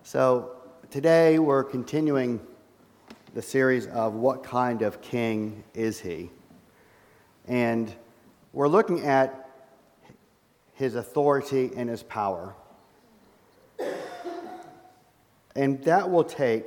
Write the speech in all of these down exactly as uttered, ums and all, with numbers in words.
So today we're continuing the series of what kind of king is he? And we're looking at his authority and his power. And that will take,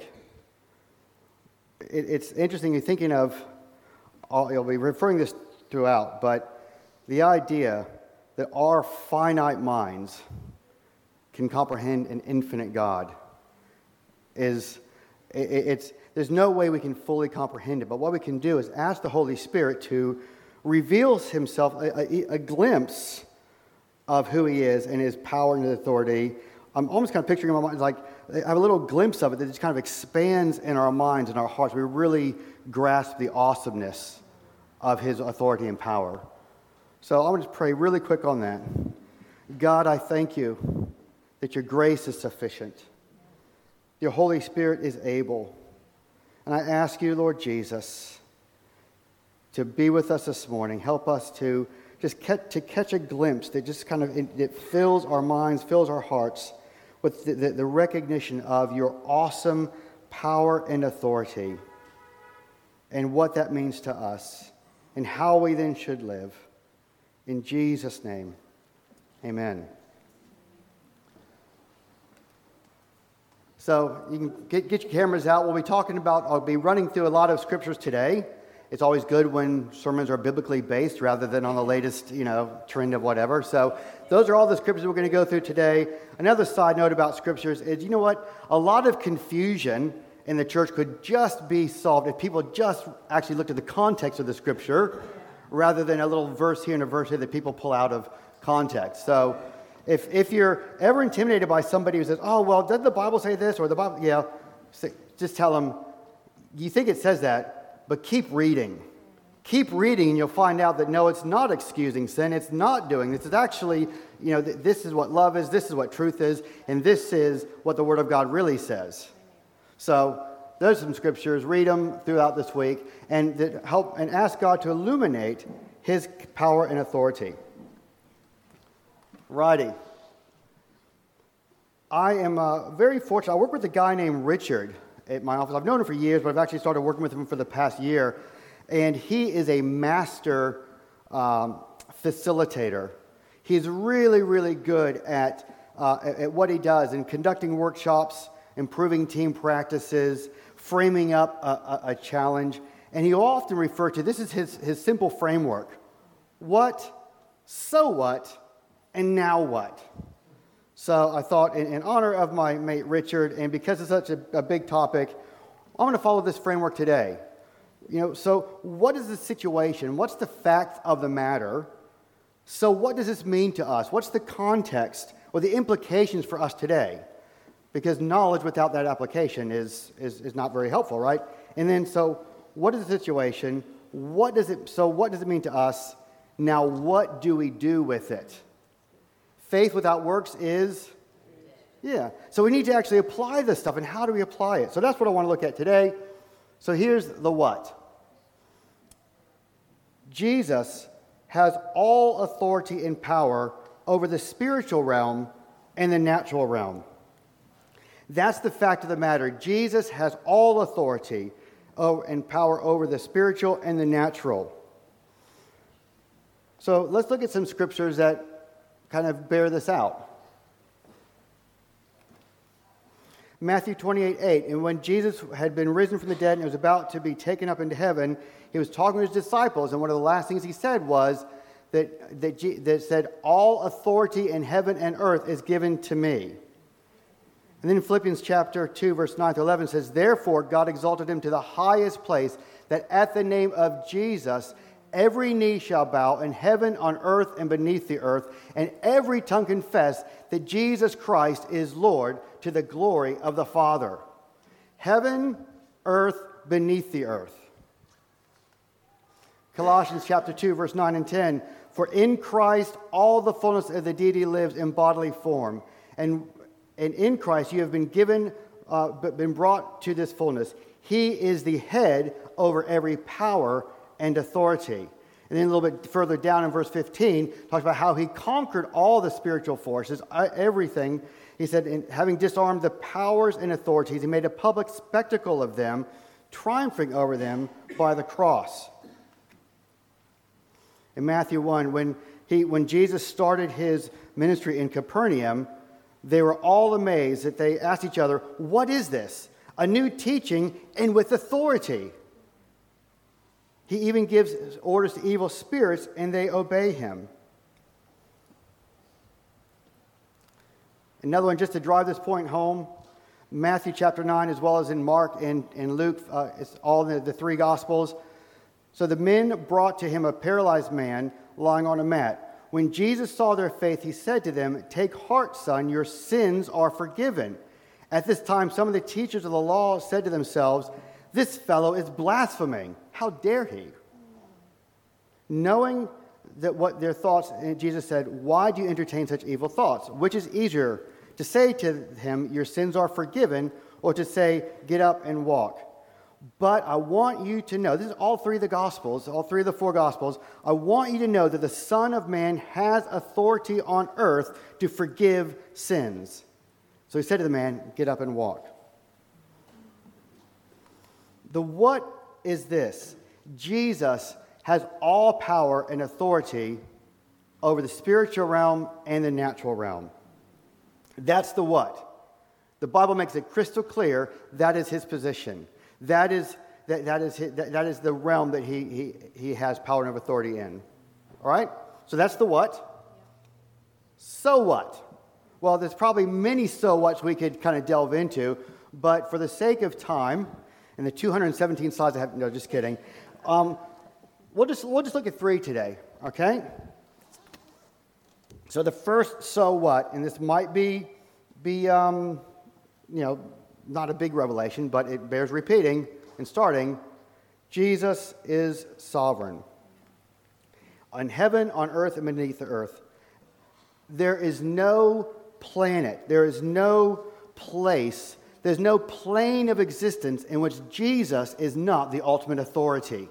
it, it's interesting, you're thinking of, I'll, you'll be referring this throughout, but the idea that our finite minds can comprehend an infinite God is, it, it's, there's no way we can fully comprehend it, but what we can do is ask the Holy Spirit to reveal himself, a, a, a glimpse of who he is and his power and his authority. I'm almost kind of picturing in my mind, like, I have a little glimpse of it that just kind of expands in our minds and our hearts. We really grasp the awesomeness of his authority and power. So I want to pray really quick on that. God, I thank you that your grace is sufficient. Your Holy Spirit is able. And I ask you, Lord Jesus, to be with us this morning. Help us to just catch, to catch a glimpse that just kind of, it, it fills our minds, fills our hearts with the, the, the recognition of your awesome power and authority and what that means to us and how we then should live. In Jesus' name, amen. So you can get, get your cameras out. We'll be talking about, I'll be running through a lot of scriptures today. It's always good when sermons are biblically based rather than on the latest, you know, trend of whatever. So those are all the scriptures we're going to go through today. Another side note about scriptures is, you know what? A lot of confusion in the church could just be solved if people just actually looked at the context of the scripture rather than a little verse here and a verse here that people pull out of context. So if if you're ever intimidated by somebody who says, oh, well, doesn't the Bible say this? Or the Bible, yeah, just tell them, you think it says that, but keep reading. Keep reading and you'll find out that no, it's not excusing sin. It's not doing this. It's actually, you know, this is what love is. This is what truth is. And this is what the Word of God really says. So there's some scriptures. Read them throughout this week and that help and ask God to illuminate his power and authority. Righty. I am uh, very fortunate. I work with a guy named Richard at my office. I've known him for years, but I've actually started working with him for the past year. And he is a master um, facilitator. He's really, really good at, uh, at what he does in conducting workshops, improving team practices, framing up a, a, a challenge. And he often refer to, this is his, his simple framework. What, so what, and now what? So I thought in, in honor of my mate Richard, and because it's such a, a big topic, I'm going to follow this framework today. You know, so what is the situation? What's the fact of the matter? So what does this mean to us? What's the context or the implications for us today? Because knowledge without that application is, is, is not very helpful, right? And then, so what is the situation? What does it, so what does it mean to us? Now, what do we do with it? Faith without works is, yeah. So we need to actually apply this stuff, and how do we apply it? So that's what I want to look at today. So here's the what. Jesus has all authority and power over the spiritual realm and the natural realm. That's the fact of the matter. Jesus has all authority and power over the spiritual and the natural. So let's look at some scriptures that kind of bear this out. Matthew twenty-eight eight, and when Jesus had been risen from the dead and was about to be taken up into heaven, he was talking to his disciples, and one of the last things he said was that, that, G, that said, all authority in heaven and earth is given to me. And then in Philippians chapter two, verse nine to eleven says, therefore God exalted him to the highest place, that at the name of Jesus every knee shall bow in heaven, on earth, and beneath the earth, and every tongue confess that Jesus Christ is Lord, to the glory of the Father. Heaven, earth, beneath the earth. Colossians chapter two, verse nine and ten, for in Christ all the fullness of the deity lives in bodily form, and, and in Christ you have been given, uh, been brought to this fullness. He is the head over every power and authority. And then a little bit further down in verse fifteen, talks about how he conquered all the spiritual forces, everything. He said, in, having disarmed the powers and authorities, he made a public spectacle of them, triumphing over them by the cross. In Matthew one, when he, when Jesus started his ministry in Capernaum, they were all amazed that they asked each other, "What is this? A new teaching and with authority." He even gives orders to evil spirits, and they obey him. Another one, just to drive this point home, Matthew chapter nine, as well as in Mark and, and Luke, uh, it's all the, the three Gospels. So the men brought to him a paralyzed man lying on a mat. When Jesus saw their faith, he said to them, "Take heart, son, your sins are forgiven." At this time, some of the teachers of the law said to themselves, "This fellow is blaspheming. How dare he?" Knowing that what their thoughts, Jesus said, "Why do you entertain such evil thoughts? Which is easier, to say to him, 'Your sins are forgiven,' or to say, 'Get up and walk'? But I want you to know," this is all three of the Gospels, all three of the four Gospels, "I want you to know that the Son of Man has authority on earth to forgive sins." So he said to the man, "Get up and walk." The what is this? Jesus has all power and authority over the spiritual realm and the natural realm. That's the what. The Bible makes it crystal clear that is his position. That is that, that is his, that, that is the realm that he, he he has power and authority in. All right? So that's the what. So what? Well, there's probably many so whats we could kind of delve into, but for the sake of time, and the two hundred seventeen slides I have, no, just kidding. Um, we'll just we'll just look at three today, okay? So the first so what, and this might be be um, you know, not a big revelation, but it bears repeating and starting. Jesus is sovereign. On heaven, on earth, and beneath the earth. There is no planet, there is no place, there's no plane of existence in which Jesus is not the ultimate authority.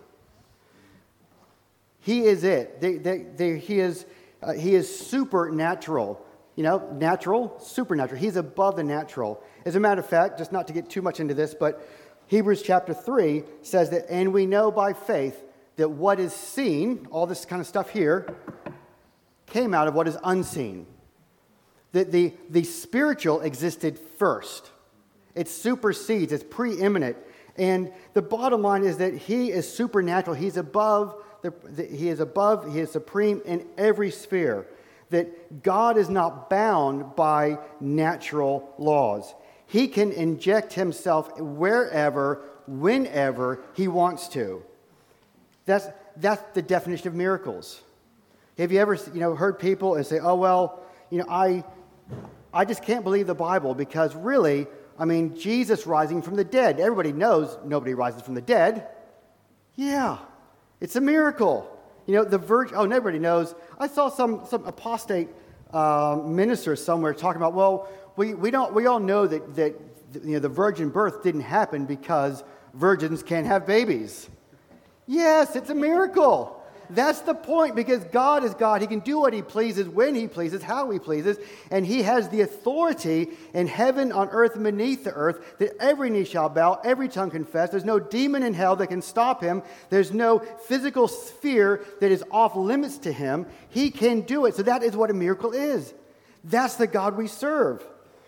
He is it. They, they, they, he is uh, he is supernatural. You know, natural, supernatural. He's above the natural. As a matter of fact, just not to get too much into this, but Hebrews chapter three says that, "And we know by faith that what is seen," all this kind of stuff here, "came out of what is unseen." That the, the spiritual existed first. It supersedes, it's preeminent. And the bottom line is that he is supernatural. He's above, the, the, he is above, he is supreme in every sphere. That God is not bound by natural laws. He can inject himself wherever, whenever he wants to. That's, that's the definition of miracles. Have you ever, you know, heard people and say, "Oh, well, you know, I, I just can't believe the Bible because really, I mean, Jesus rising from the dead. Everybody knows nobody rises from the dead." Yeah, it's a miracle. You know, the virgin, oh, nobody knows. I saw some, some apostate uh, minister somewhere talking about, well, we, we don't we all know that, that you know, the virgin birth didn't happen because virgins can't have babies. Yes, it's a miracle. That's the point, because God is God. He can do what he pleases, when he pleases, how he pleases, and he has the authority in heaven, on earth, and beneath the earth, that every knee shall bow, every tongue confess. There's no demon in hell that can stop him. There's no physical sphere that is off limits to him. He can do it. So that is what a miracle is. That's the God we serve.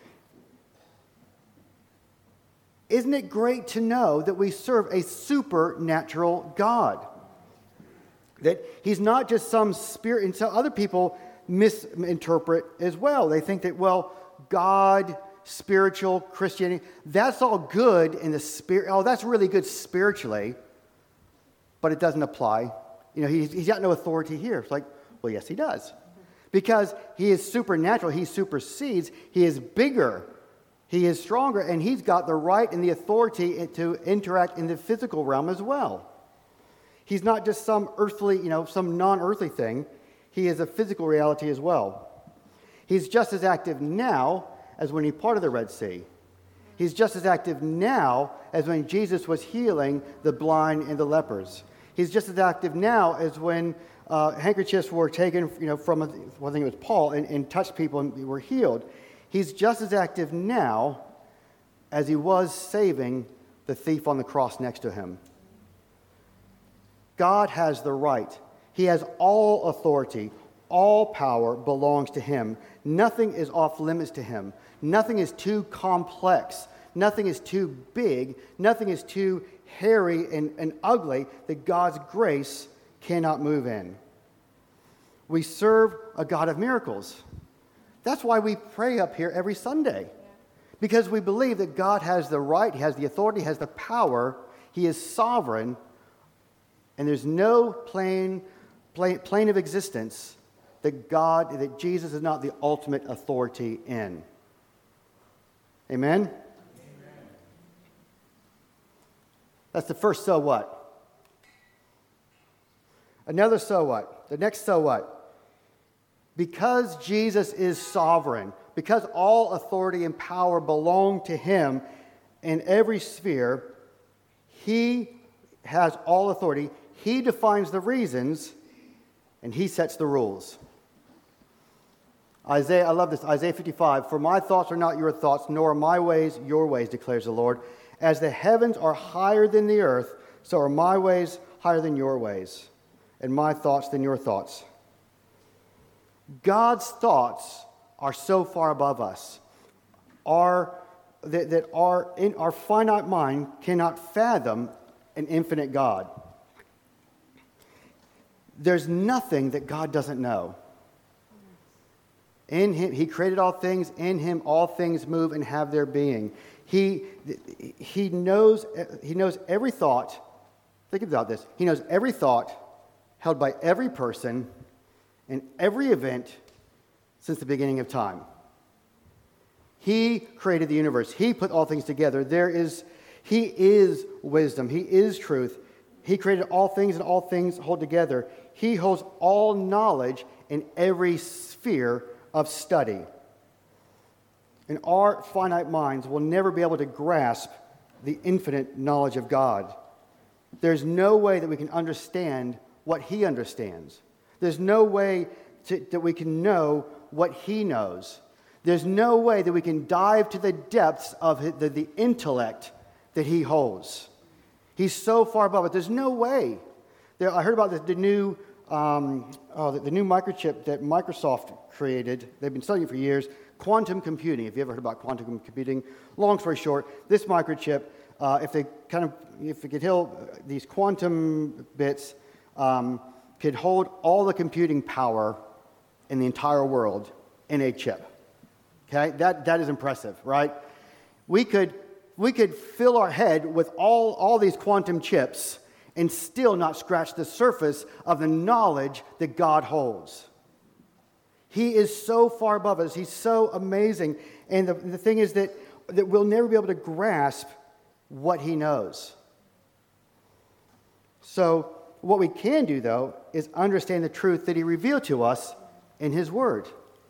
Isn't it great to know that we serve a supernatural God? That he's not just some spirit, and so other people misinterpret as well. They think that, well, God, spiritual, Christianity, that's all good in the spirit. Oh, that's really good spiritually, but it doesn't apply. You know, he's, he's got no authority here. It's like, well, yes, he does. Because he is supernatural. He supersedes. He is bigger. He is stronger, and he's got the right and the authority to interact in the physical realm as well. He's not just some earthly, you know, some non-earthly thing. He is a physical reality as well. He's just as active now as when he parted the Red Sea. He's just as active now as when Jesus was healing the blind and the lepers. He's just as active now as when uh, handkerchiefs were taken, you know, from, well, I think it was Paul, and, and touched people and were healed. He's just as active now as he was saving the thief on the cross next to him. God has the right. He has all authority. All power belongs to him. Nothing is off limits to him. Nothing is too complex. Nothing is too big. Nothing is too hairy and, and ugly that God's grace cannot move in. We serve a God of miracles. That's why we pray up here every Sunday. Because we believe that God has the right, he has the authority, he has the power, he is sovereign, and there's no plane, plane, plane of existence that God, that Jesus is not the ultimate authority in. Amen? Amen? That's the first so what. Another so what. The next so what. Because Jesus is sovereign, because all authority and power belong to him in every sphere, he has all authority. He defines the reasons, and he sets the rules. Isaiah, I love this, Isaiah fifty-five, "For my thoughts are not your thoughts, nor are my ways your ways, declares the Lord. As the heavens are higher than the earth, so are my ways higher than your ways, and my thoughts than your thoughts." God's thoughts are so far above us, our, that, that our, in, our finite mind cannot fathom an infinite God. There's nothing that God doesn't know. In him, he created all things. In him, all things move and have their being. He, he, knows, he knows every thought. Think about this. He knows every thought held by every person in every event since the beginning of time. He created the universe. He put all things together. There is, he is wisdom. He is truth. He created all things, and all things hold together. He holds all knowledge in every sphere of study. And our finite minds will never be able to grasp the infinite knowledge of God. There's no way that we can understand what he understands. There's no way to, that we can know what he knows. There's no way that we can dive to the depths of his, the, the intellect that he holds. He's so far above it. There's no way. There, I heard about the, the new um, oh, the, the new microchip that Microsoft created. They've been studying it for years. Quantum computing. Have you ever heard about quantum computing? Long story short, this microchip, uh, if they kind of, if it could heal these quantum bits, um, could hold all the computing power in the entire world in a chip. Okay, that that is impressive, right? We could we could fill our head with all all these quantum chips and still not scratch the surface of the knowledge that God holds. He is so far above us. He's so amazing. And the, the thing is that, that we'll never be able to grasp what he knows. So what we can do, though, is understand the truth that he revealed to us in his word.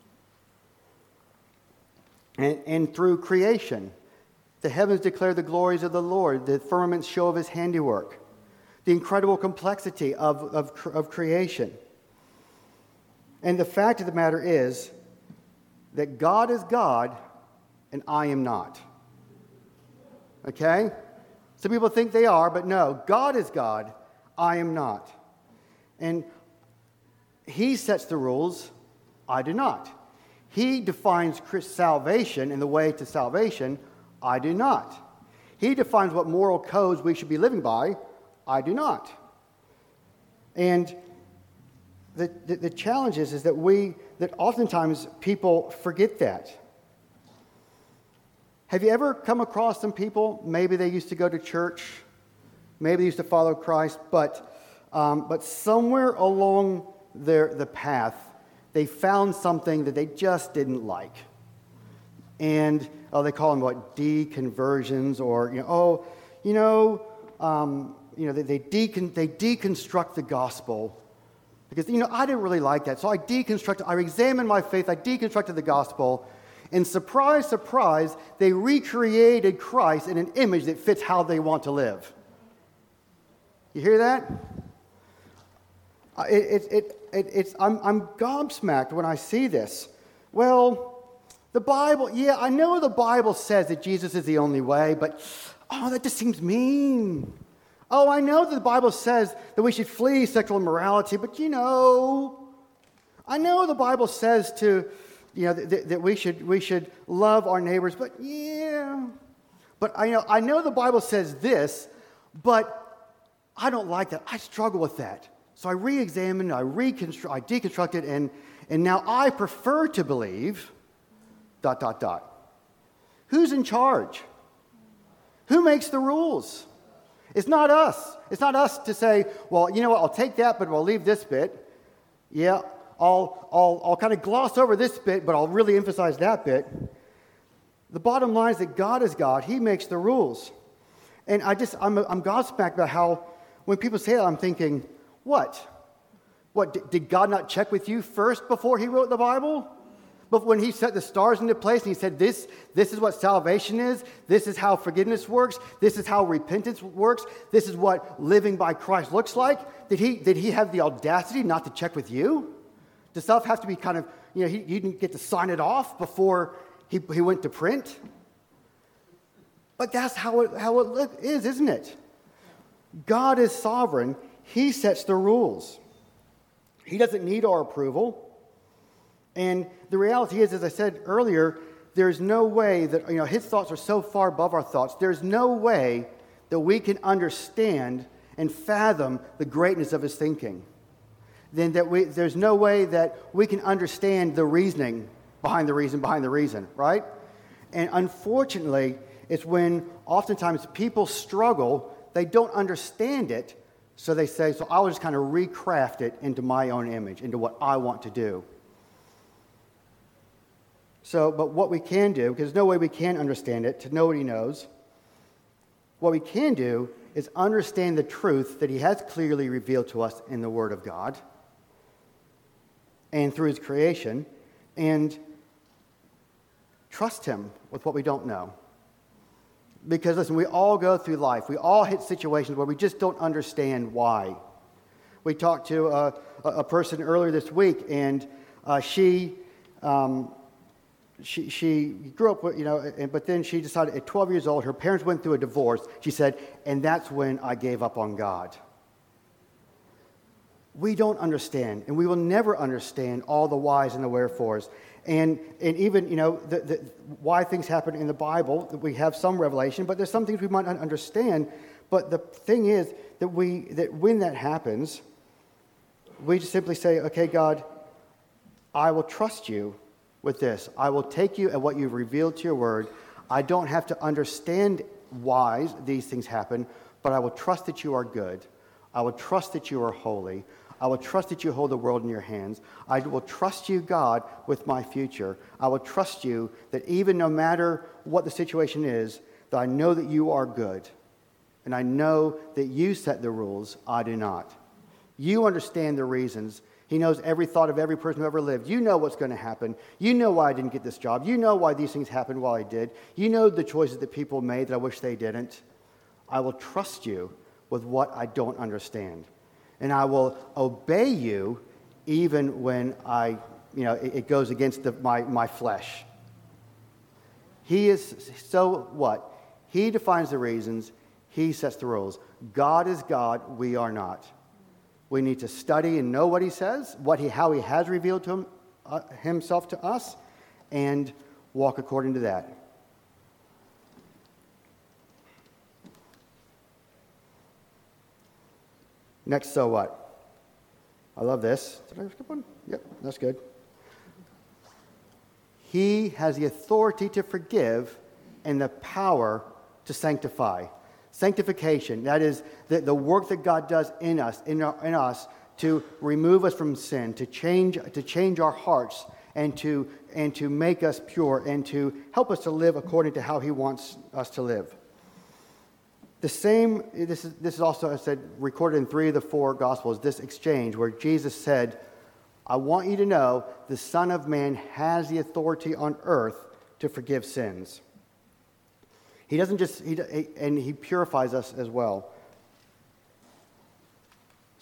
And, and through creation. The heavens declare the glories of the Lord. The firmaments show of his handiwork. The incredible complexity of, of, of creation. And the fact of the matter is that God is God and I am not. Okay? Some people think they are, but no. God is God. I am not. And he sets the rules. I do not. He defines salvation and the way to salvation. I do not. He defines what moral codes we should be living by. I do not. And the, the, the challenge is, is that we, that oftentimes people forget that. Have you ever come across some people, maybe they used to go to church, maybe they used to follow Christ, but um, but somewhere along their the path, they found something that they just didn't like. And oh, they call them what, deconversions, or you know, oh, you know, um, you know, they they, decon- they deconstruct the gospel because you know I didn't really like that, so I deconstructed. I examined my faith. I deconstructed the gospel, and surprise, surprise, they recreated Christ in an image that fits how they want to live. You hear that? Uh, It, it, it, it, it's, I'm, I'm gobsmacked when I see this. Well, the Bible, yeah, I know the Bible says that Jesus is the only way, but, oh, that just seems mean. Oh, I know that the Bible says that we should flee sexual immorality, but you know, I know the Bible says to, you know, that, that we should we should love our neighbors, but yeah. But I know I know the Bible says this, but I don't like that. I struggle with that. So I re-examined, I reconstruct, I deconstructed, and and now I prefer to believe, dot dot dot. Who's in charge? Who makes the rules? It's not us. It's not us to say, well, you know what, I'll take that, but I'll leave this bit. Yeah, I'll, I'll, I'll kind of gloss over this bit, but I'll really emphasize that bit. The bottom line is that God is God. He makes the rules. And I just, I'm, I'm gobsmacked about how when people say that, I'm thinking, what? What, did God not check with you first before he wrote the Bible? But when he set the stars into place and he said, this, this is what salvation is, this is how forgiveness works, this is how repentance works, this is what living by Christ looks like, did he, did he have the audacity not to check with you? Does stuff have to be kind of, you know, he, you didn't get to sign it off before he, he went to print? But that's how it, how it is, isn't it? God is sovereign. He sets the rules. He doesn't need our approval. And the reality is, as I said earlier, there's no way that, you know, his thoughts are so far above our thoughts. There's no way that we can understand and fathom the greatness of his thinking. Then that we, there's no way that we can understand the reasoning behind the reason behind the reason, right? And unfortunately, it's when oftentimes people struggle, they don't understand it, so they say, so I'll just kind of recraft it into my own image, into what I want to do. So, but what we can do, because there's no way we can understand it, to know what he knows, what we can do is understand the truth that he has clearly revealed to us in the Word of God and through his creation, and trust him with what we don't know. Because, listen, we all go through life. We all hit situations where we just don't understand why. We talked to a, a person earlier this week, and uh, she... Um, She, she grew up with, you know, but then she decided at twelve years old, her parents went through a divorce. She said, and that's when I gave up on God. We don't understand, and we will never understand all the whys and the wherefores. And and even, you know, the, the, why things happen in the Bible, we have some revelation, but there's some things we might not understand. But the thing is that we that when that happens, we just simply say, okay, God, I will trust you with this. I will take you at what you've revealed to your word. I don't have to understand why these things happen, but I will trust that you are good. I will trust that you are holy. I will trust that you hold the world in your hands. I will trust you, God, with my future. I will trust you that even no matter what the situation is, that I know that you are good. And I know that you set the rules. I do not. You understand the reasons. He knows every thought of every person who ever lived. You know what's going to happen. You know why I didn't get this job. You know why these things happened while I did. You know the choices that people made that I wish they didn't. I will trust you with what I don't understand. And I will obey you even when I, you know, it, it goes against the, my, my flesh. He is so what? He defines the reasons. He sets the rules. God is God. We are not. We need to study and know what he says, what he, how he has revealed to him, uh, himself to us, and walk according to that. Next, so what? I love this. Did I skip one? Yep, that's good. He has the authority to forgive and the power to sanctify. Sanctification, that is the, the work that God does in us, in, our, in us, to remove us from sin, to change, to change our hearts, and to and to make us pure, and to help us to live according to how He wants us to live. The same. This is this is also, I said, recorded in three of the four Gospels. This exchange where Jesus said, "I want you to know the Son of Man has the authority on earth to forgive sins." He doesn't just, he, and he purifies us as well.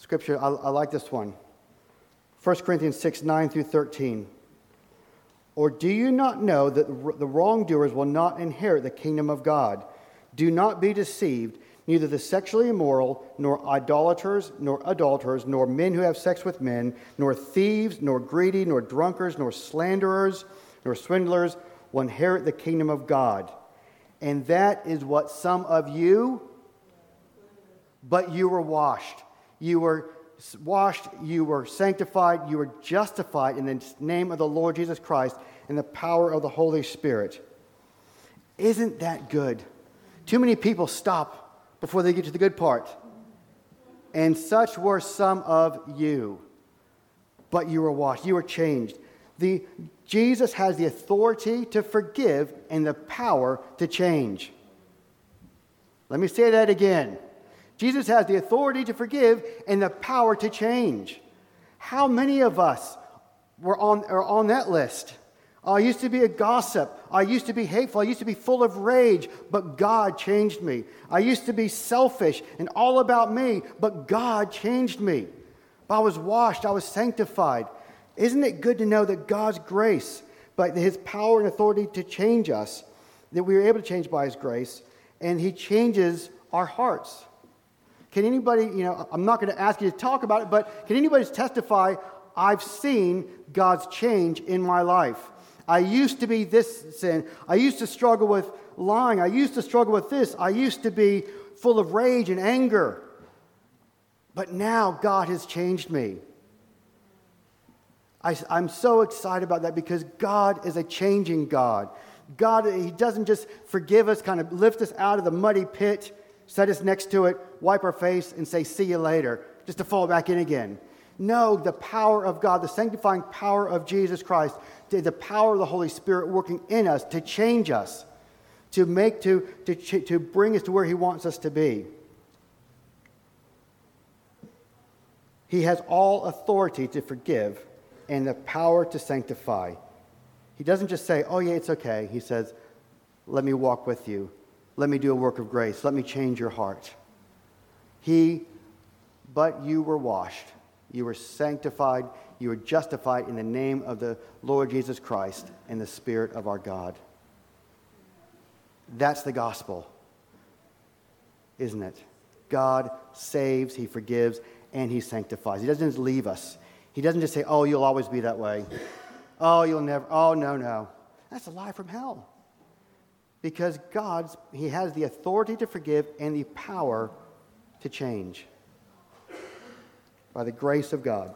scripture, I, I like this one. First Corinthians six, nine through thirteen. Or do you not know that the wrongdoers will not inherit the kingdom of God? Do not be deceived. Neither the sexually immoral, nor idolaters, nor adulterers, nor men who have sex with men, nor thieves, nor greedy, nor drunkards, nor slanderers, nor swindlers will inherit the kingdom of God. And that is what some of you, but you were washed. You were washed, you were sanctified, you were justified in the name of the Lord Jesus Christ and the power of the Holy Spirit. Isn't that good? Too many people stop before they get to the good part. And such were some of you. But you were washed. You were changed. The, Jesus has the authority to forgive and the power to change. Let me say that again. Jesus has the authority to forgive and the power to change. How many of us were on, are on that list? I used to be a gossip. I used to be hateful. I used to be full of rage, but God changed me. I used to be selfish and all about me, but God changed me. I was washed. I was sanctified. Isn't it good to know that God's grace, but His power and authority to change us, that we are able to change by His grace, and He changes our hearts? Can anybody, you know, I'm not going to ask you to talk about it, but can anybody testify, I've seen God's change in my life? I used to be this sin. I used to struggle with lying. I used to struggle with this. I used to be full of rage and anger. But now God has changed me. I, I'm so excited about that because God is a changing God. God, He doesn't just forgive us, kind of lift us out of the muddy pit, set us next to it, wipe our face, and say, see you later, just to fall back in again. No, the power of God, the sanctifying power of Jesus Christ, the power of the Holy Spirit working in us to change us, to make, to, to, to bring us to where He wants us to be. He has all authority to forgive and the power to sanctify. He doesn't just say, oh yeah, it's okay. He says, let me walk with you. Let me do a work of grace. Let me change your heart. He, but you were washed. You were sanctified. You were justified in the name of the Lord Jesus Christ and the Spirit of our God. That's the gospel, isn't it? God saves, He forgives, and He sanctifies. He doesn't just leave us. He doesn't just say, oh, you'll always be that way. Oh, you'll never. Oh, no, no. That's a lie from hell. Because God's, He has the authority to forgive and the power to change. By the grace of God.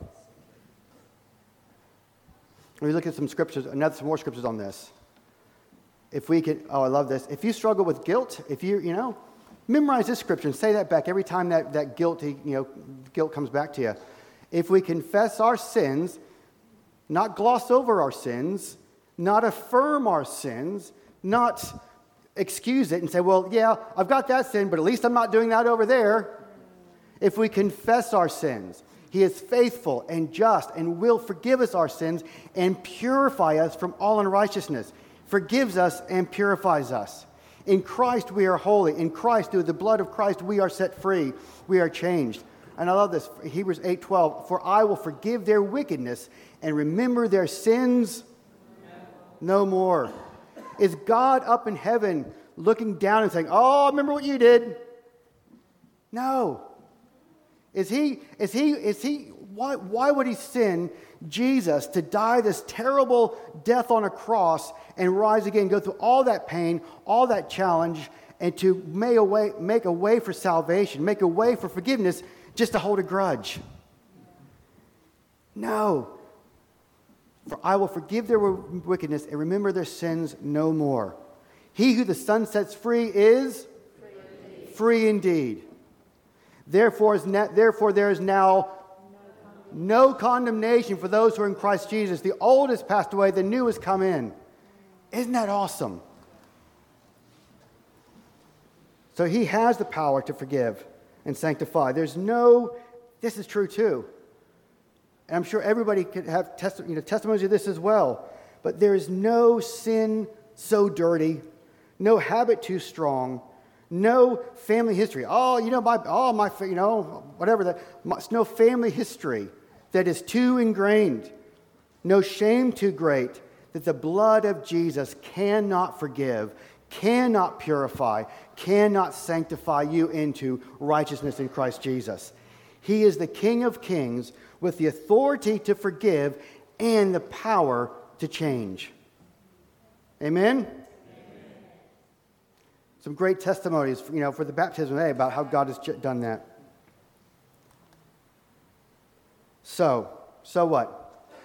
We look at some scriptures, another some more scriptures on this. If we could, oh, I love this. If you struggle with guilt, if you, you know, memorize this scripture and say that back every time that, that guilty, you know, guilt comes back to you. If we confess our sins, not gloss over our sins, not affirm our sins, not excuse it and say, well, yeah, I've got that sin, but at least I'm not doing that over there. If we confess our sins, He is faithful and just and will forgive us our sins and purify us from all unrighteousness. Forgives us and purifies us. In Christ we are holy. In Christ, through the blood of Christ, we are set free. We are changed. And I love this, Hebrews eight twelve. For I will forgive their wickedness and remember their sins no more. Is God up in heaven looking down and saying, oh, remember what you did? No. Is he, is he, is he, why, why would He send Jesus to die this terrible death on a cross and rise again, go through all that pain, all that challenge, and to make a way, make a way for salvation, make a way for forgiveness, just to hold a grudge? No. For I will forgive their wickedness and remember their sins no more. He who the Son sets free is free indeed. Free indeed. Therefore, is ne- therefore, there is now no condemnation for those who are in Christ Jesus. The old has passed away, the new has come in. Isn't that awesome? So He has the power to forgive and sanctify. There's no, this is true too. And I'm sure everybody could have testi- you know, testimonies of this as well. But there is no sin so dirty, no habit too strong, No family history. Oh, you know, my, oh, my, you know, whatever. That, no family history that is too ingrained. No shame too great that the blood of Jesus cannot forgive, cannot purify, cannot sanctify you into righteousness in Christ Jesus. He is the King of Kings with the authority to forgive and the power to change. Amen? Amen. Some great testimonies, you know, for the baptism today about how God has done that. So, so what?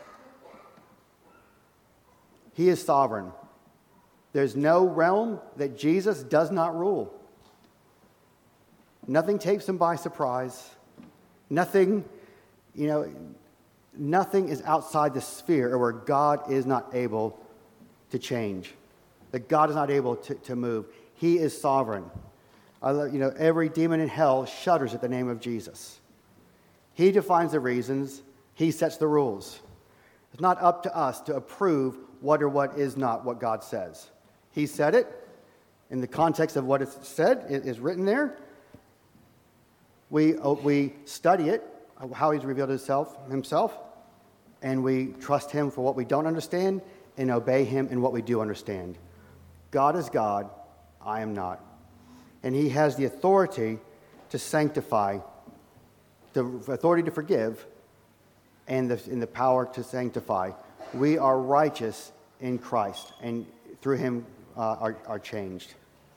He is sovereign. There's no realm that Jesus does not rule. Nothing takes him by surprise. Nothing, you know, nothing is outside the sphere where God is not able to change, that God is not able to, to move. He is sovereign. I love, you know, every demon in hell shudders at the name of Jesus. He defines the reasons. He sets the rules. It's not up to us to approve what or what is not what God says. He said it. In the context of what is said, it is written there. We, we study it, how he's revealed himself, himself, and we trust him for what we don't understand and obey him in what we do understand. God is God. I am not. And he has the authority to sanctify, the authority to forgive, and the, and the power to sanctify. We are righteous in Christ, and through him uh, are, are changed.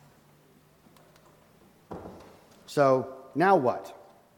So, now what?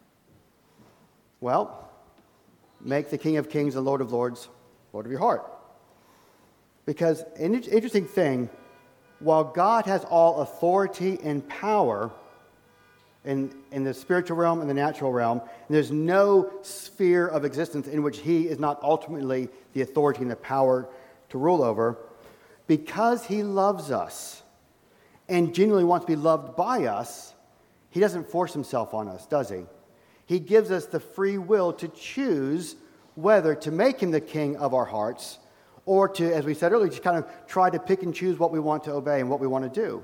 Well, make the King of Kings and Lord of Lords Lord of your heart. Because an interesting thing, while God has all authority and power in, in the spiritual realm and the natural realm, there's no sphere of existence in which he is not ultimately the authority and the power to rule over. Because he loves us and genuinely wants to be loved by us, he doesn't force himself on us, does he? He gives us the free will to choose whether to make him the king of our hearts or to, as we said earlier, just kind of try to pick and choose what we want to obey and what we want to do.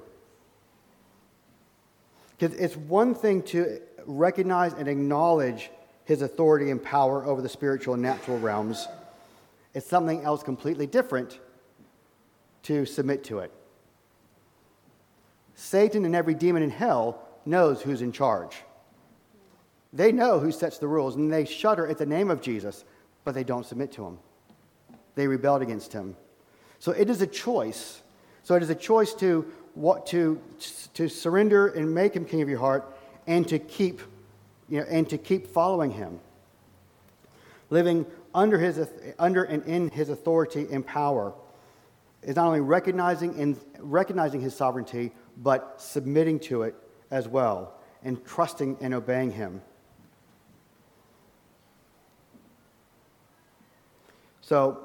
Because it's one thing to recognize and acknowledge his authority and power over the spiritual and natural realms. It's something else completely different to submit to it. Satan and every demon in hell knows who's in charge. They know who sets the rules, and they shudder at the name of Jesus, but they don't submit to him. They rebelled against him. So it is a choice. So it is a choice to what to to surrender and make him king of your heart, and to keep, you know, and to keep following him, living under his under and in his authority and power. Is not only recognizing and recognizing his sovereignty, but submitting to it as well, and trusting and obeying him. So,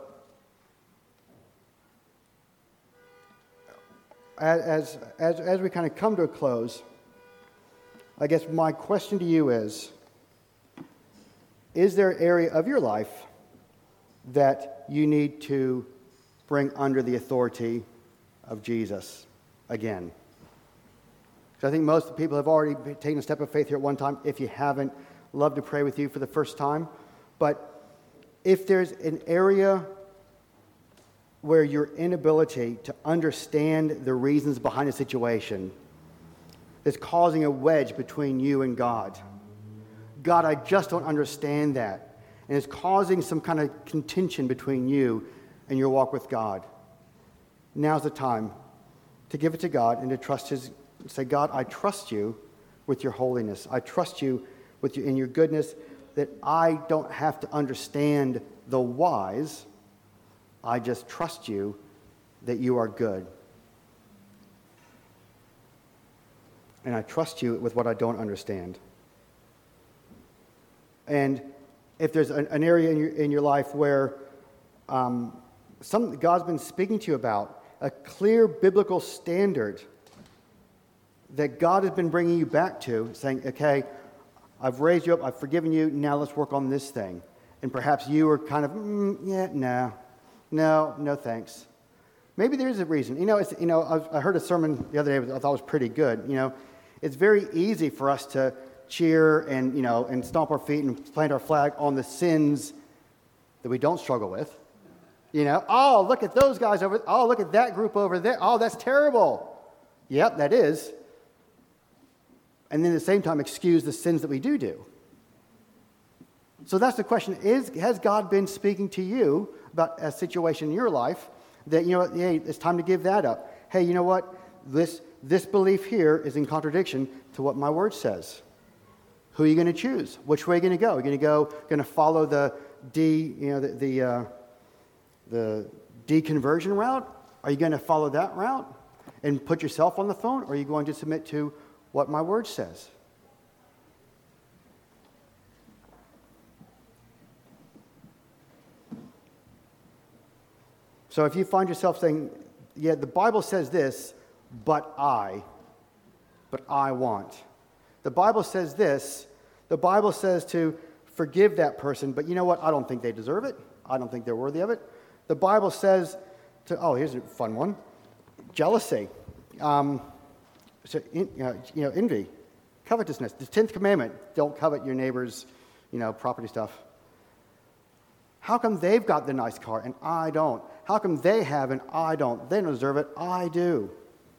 as, as, as we kind of come to a close, I guess my question to you is, is there an area of your life that you need to bring under the authority of Jesus again? Because I think most people have already taken a step of faith here at one time. If you haven't, love to pray with you for the first time. But if there's an area where your inability to understand the reasons behind a situation is causing a wedge between you and God, God, I just don't understand that, and it's causing some kind of contention between you and your walk with God, now's the time to give it to God and to trust his, say, God, I trust you with your holiness. I trust you with you in your goodness, that I don't have to understand the whys. I just trust you that you are good. And I trust you with what I don't understand. And if there's an, an area in your, in your life where um, some God's been speaking to you about, a clear biblical standard that God has been bringing you back to, saying, okay, I've raised you up, I've forgiven you, now let's work on this thing. And perhaps you are kind of, mm, yeah, no, no, no thanks. Maybe there is a reason. You know, it's, you know, I, I heard a sermon the other day that I thought was pretty good. You know, It's very easy for us to cheer and, you know, and stomp our feet and plant our flag on the sins that we don't struggle with. You know, oh, look at those guys over, oh, look at that group over there. Oh, that's terrible. Yep, that is. And then at the same time, excuse the sins that we do do. So that's the question, is, has God been speaking to you about a situation in your life that, you know what, hey, it's time to give that up. Hey, you know what, this, this belief here is in contradiction to what my word says. Who are you going to choose? Which way are you going to go? Are you going to go, going to follow the de, you know, the the, uh, the deconversion route? Are you going to follow that route and put yourself on the throne? Or are you going to submit to what my word says? So if you find yourself saying, yeah, the Bible says this, but I, but I want. The Bible says this. The Bible says to forgive that person, but you know what? I don't think they deserve it. I don't think they're worthy of it. The Bible says to, oh, here's a fun one. Jealousy. Um, so, in, you, know, you know, envy. Covetousness. The tenth commandment, don't covet your neighbor's, you know, property stuff. How come they've got the nice car and I don't? How come they have and I don't? They don't deserve it. I do.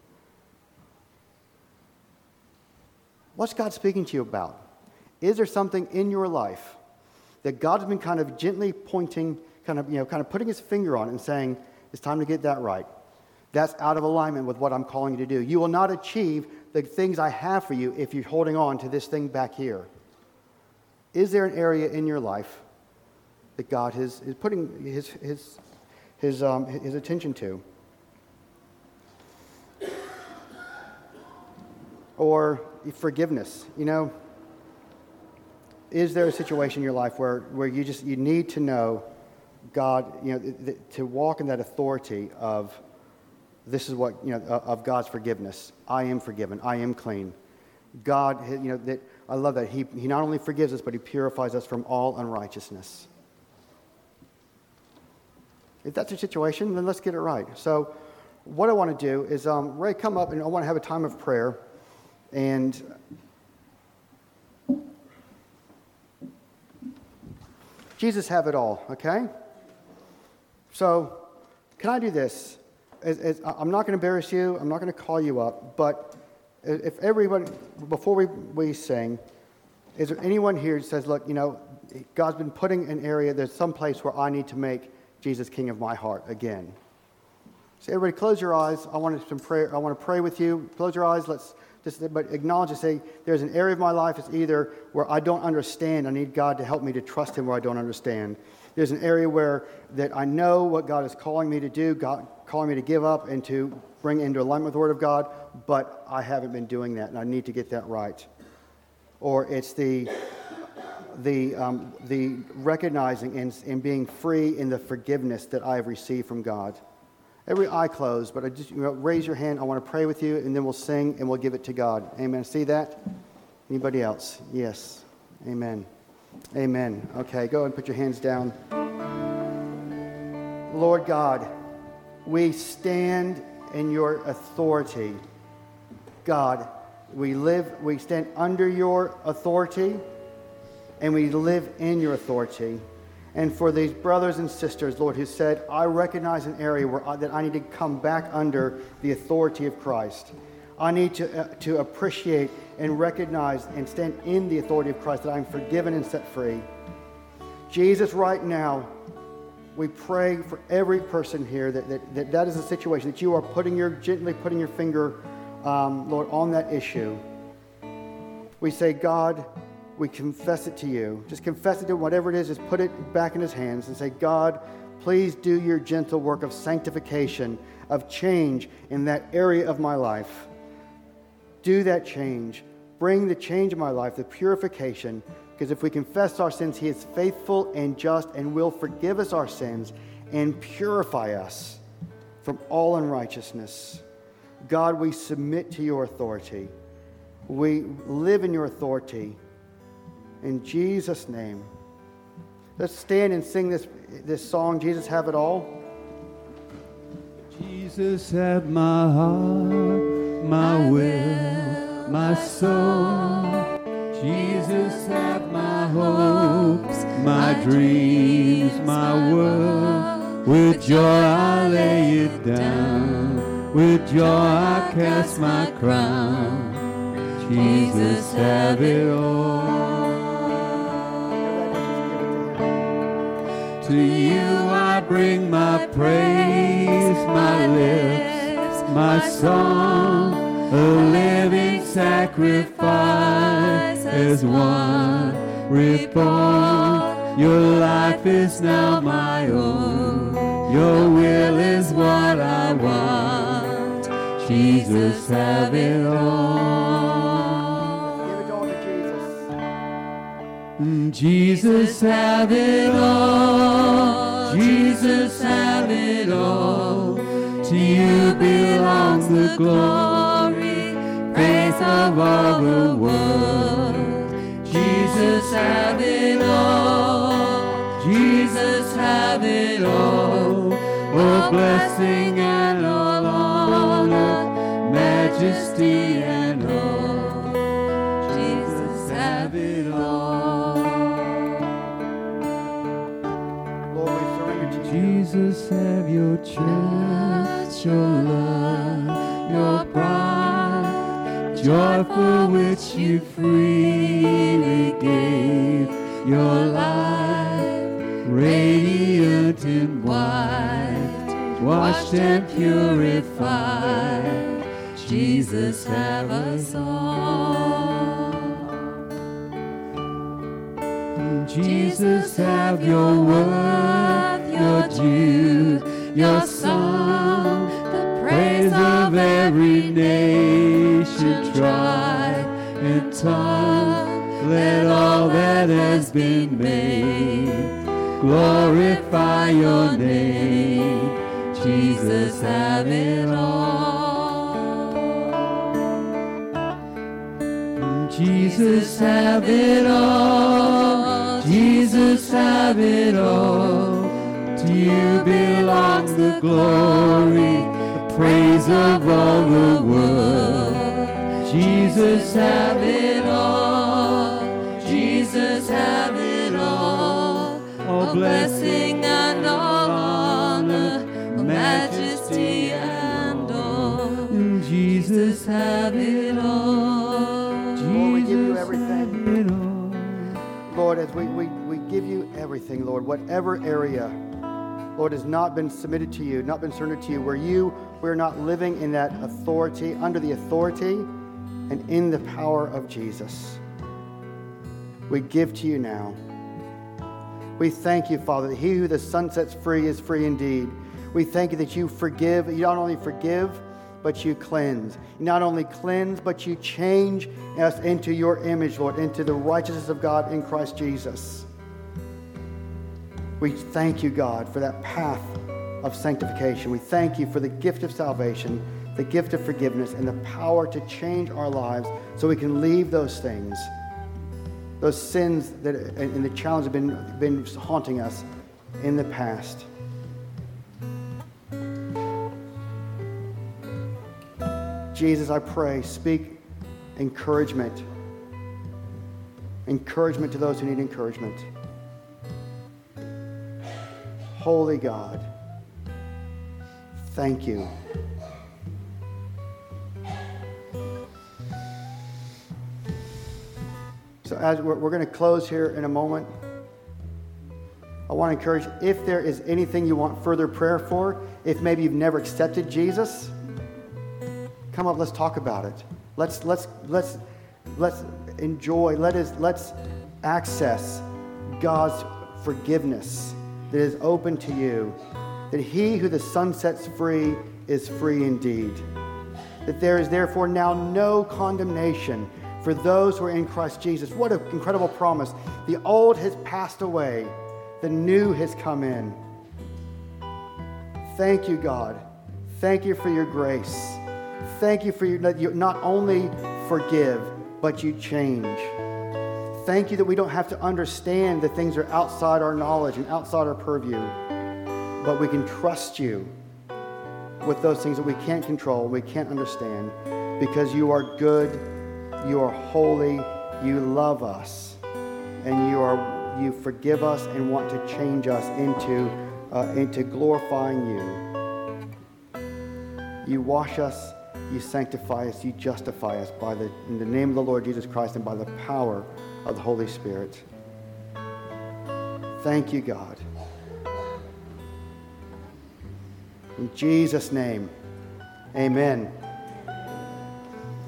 What's God speaking to you about? Is there something in your life that God's been kind of gently pointing, kind of, you know, kind of putting his finger on and saying, it's time to get that right? That's out of alignment with what I'm calling you to do. You will not achieve the things I have for you if you're holding on to this thing back here. Is there an area in your life that God is, is putting his, his, his, um, his attention to? Or forgiveness, you know, is there a situation in your life where, where you just, you need to know God, you know, th- th- to walk in that authority of this is what, you know, of God's forgiveness. I am forgiven. I am clean. God, you know, that I love that. He, he not only forgives us, but he purifies us from all unrighteousness. If that's your situation, then let's get it right. So what I want to do is, um, Ray, come up and I want to have a time of prayer. And Jesus have it all, okay? So, can I do this? As, as, I'm not going to embarrass you. I'm not going to call you up. But if everyone, before we, we sing, is there anyone here who says, look, you know, God's been putting an area, there's some place where I need to make Jesus king of my heart again. So everybody close your eyes. I want to pray. I want to pray with you. Close your eyes. Let's just but acknowledge and say, there's an area of my life that's either where I don't understand. I need God to help me to trust him where I don't understand. There's an area where that I know what God is calling me to do, God calling me to give up and to bring into alignment with the Word of God, but I haven't been doing that, and I need to get that right. Or it's the the um, the recognizing and, and being free in the forgiveness that I have received from God. Every eye closed, but I just, you know, raise your hand. I want to pray with you, and then we'll sing, and we'll give it to God. Amen. See that? Anybody else? Yes. Amen. Amen. Okay, go and put your hands down. Lord God, we stand in your authority. God, we live, we stand under your authority, and we live in your authority. And for these brothers and sisters, Lord, who said, I recognize an area where I, that I need to come back under the authority of Christ. I need to, uh, to appreciate and recognize and stand in the authority of Christ, that I'm forgiven and set free. Jesus, right now, we pray for every person here that that, that, that is a situation that you are putting your, gently putting your finger, um, Lord, on that issue. We say, God, we confess it to you. Just confess it to whatever it is. Just put it back in his hands and say, God, please do your gentle work of sanctification, of change in that area of my life. Do that change. Bring the change in my life, the purification. Because if we confess our sins, he is faithful and just and will forgive us our sins and purify us from all unrighteousness. God, we submit to your authority. We live in your authority. In Jesus' name. Let's stand and sing this, this song, Jesus Have It All. Jesus, have my heart, my will, my soul. Jesus, have my hopes, my dreams, my world. With joy I lay it down. With joy I cast my crown. Jesus, have it all. To you I bring my praise, my lips, my song, a living sacrifice as one reborn. Your life is now my own. Your will is what I want. Jesus, have it all. Jesus, have it all. Jesus, have it all. To you belongs the glory, praise of all the world. Jesus, have it all. Jesus, have it all. Oh, blessing and all honor, majesty and all. Jesus, have it all. Jesus, have your church, your love, your bride, joy for which you freely gave your life, radiant in white, washed and purified. Jesus, have us all. Jesus, have your word, your Jude, your song, the praise of every nation, tribe, and tongue. Let all that has been made glorify your name. Jesus, have it all. Jesus, have it all. Jesus, have it all. To you belongs the glory, the praise of all the world. Jesus, have it all. Jesus, have it all. All blessing and all honor, majesty and all. Jesus, have it all. Lord, we give you everything. Lord, as we, we, we give you everything, Lord, whatever area, Lord, has not been submitted to you, not been surrendered to you, where you, we're not living in that authority, under the authority and in the power of Jesus. We give to you now. We thank you, Father, that he who the Son sets free is free indeed. We thank you that you forgive. You not only forgive, but you cleanse. You not only cleanse, but you change us into your image, Lord, into the righteousness of God in Christ Jesus. We thank you, God, for that path of sanctification. We thank you for the gift of salvation, the gift of forgiveness, and the power to change our lives so we can leave those things, those sins that and the challenges have been, been haunting us in the past. Jesus, I pray, speak encouragement. Encouragement to those who need encouragement. Holy God, thank you. So as we're, we're going to close here in a moment, I want to encourage, if there is anything you want further prayer for, if maybe you've never accepted Jesus, come up, let's talk about it. Let's let's let's let's enjoy, let us let's access God's forgiveness that is open to you, that he who the Son sets free is free indeed. That there is therefore now no condemnation for those who are in Christ Jesus. What an incredible promise. The old has passed away, the new has come in. Thank you, God. Thank you for your grace. Thank you for your, that you not only forgive, but you change. Thank you that we don't have to understand the things that are outside our knowledge and outside our purview, but we can trust you with those things that we can't control, we can't understand, because you are good You are holy. You love us. And you are you forgive us and want to change us into, uh, into glorifying you. You wash us. You sanctify us. You justify us by the, in the name of the Lord Jesus Christ and by the power of the Holy Spirit. Thank you, God. In Jesus' name, amen.